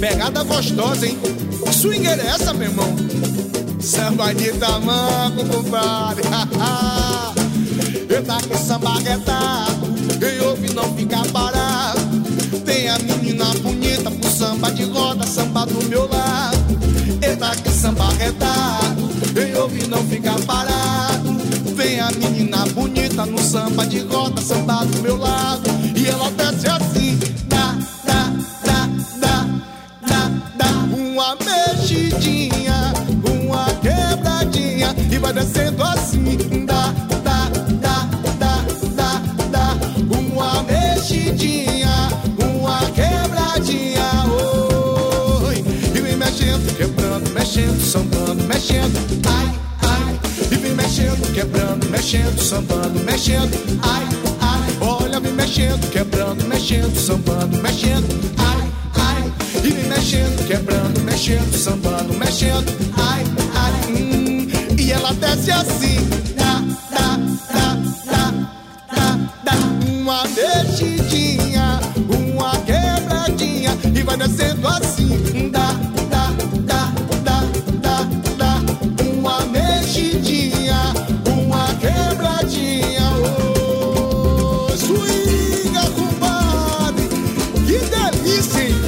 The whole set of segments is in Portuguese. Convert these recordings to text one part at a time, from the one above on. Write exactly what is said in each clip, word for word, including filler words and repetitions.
Pegada gostosa, hein? Swinger é essa, meu irmão? Samba de tamanco, compadre. Eita, que samba retado, quem ouve não fica parado. Tem a menina bonita pro samba de roda, samba do meu lado. Eita, que samba retado, quem ouve não fica parado. Vem a menina bonita no samba de roda, samba do meu lado. E ela desce assim, dá, dá, dá, dá, dá, dá. Uma mexidinha, uma quebradinha. E vai descendo assim, dá, dá, dá, dá, dá, dá. Uma mexidinha, uma quebradinha, oi. E vem mexendo, quebrando, mexendo, sambando, mexendo, ai, ai. E vem mexendo, quebrando, mexendo, sambando, mexendo, ai, ai. Olha, vem mexendo, quebrando, mexendo, sambando, mexendo, ai, ai. E vem mexendo, quebrando, mexendo, sambando, mexendo, ai, ai. Hum. E ela desce assim, dá, dá, dá, dá, dá, dá. Uma mexidinha, uma quebradinha. E vai descendo assim, dá, dá, dá, dá, dá, dá. Uma mexidinha, uma quebradinha, oh, swinga, compadre, que delícia, hein?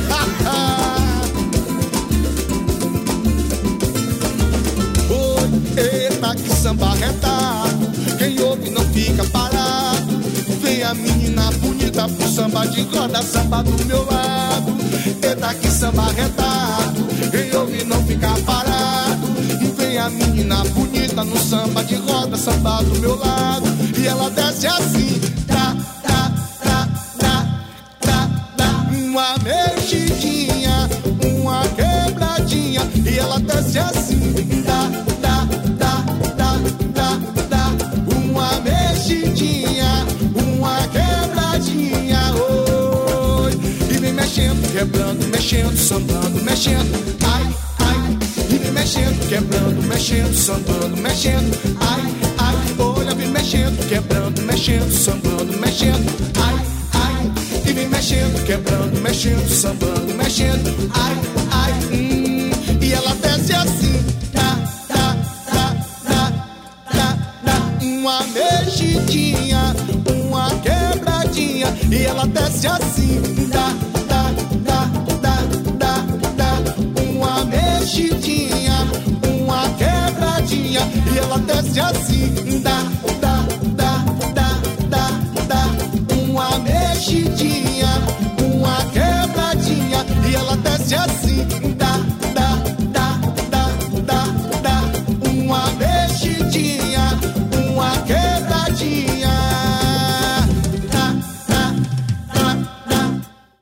Oh, eita, que samba retado, quem ouve não fica parado. Vem a menina bonita pro samba de roda, samba do meu lado. Eita, que samba retado, quem ouve não fica parado. Vem a menina bonita no samba de roda, samba do meu lado. E ela desce assim, dá, dá, dá, dá, dá, dá. Uma mexidinha, uma quebradinha. E ela desce assim, dá, dá, dá, dá, dá, dá. Uma mexidinha, uma quebradinha, oi. E vem mexendo, quebrando, mexendo, sambando, mexendo, ai, ai. E vem mexendo, quebrando, mexendo, sambando, mexendo, ai, ai. Olha, vem mexendo, quebrando, mexendo, sambando, mexendo, ai, ai. E vem mexendo, quebrando, mexendo, sambando, mexendo, ai, ai. Hum. E ela desce assim, dá, dá, dá, dá, dá, dá. Uma mexidinha, uma quebradinha. E ela desce assim, dá, dá, dá, dá, dá, dá. Uma mexidinha, uma quebradinha. E ela desce assim, dá, dá,